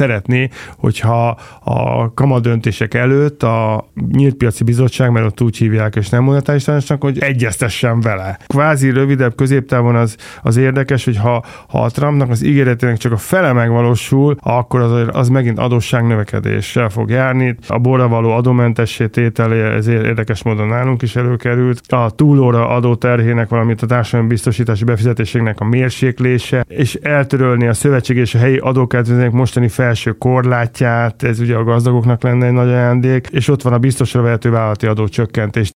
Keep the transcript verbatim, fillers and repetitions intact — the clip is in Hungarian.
szeretné, hogyha a kamadöntések előtt a Nyílt Piaci Bizottság, mert ott úgy hívják, és nem monetáris tanácsnak, hogy egyeztessen vele. Kvázi rövidebb középtávon az, az érdekes, hogy ha, ha a Trumpnak az ígéretének csak a fele megvalósul, akkor az, az megint adósság növekedéssel fog járni. A borra való adómentessé tétele, ez érdekes módon nálunk is előkerült. A túlóra adóterhének, valamint a társadalmi biztosítási befizetésének a mérséklése, és eltörölni a szövetség és a helyi adókedvezmények mostani felső korlátját, ez ugye a gazdagoknak lenne egy nagy ajándék, és ott van a biztosra vehető vállalati adó csökkentés.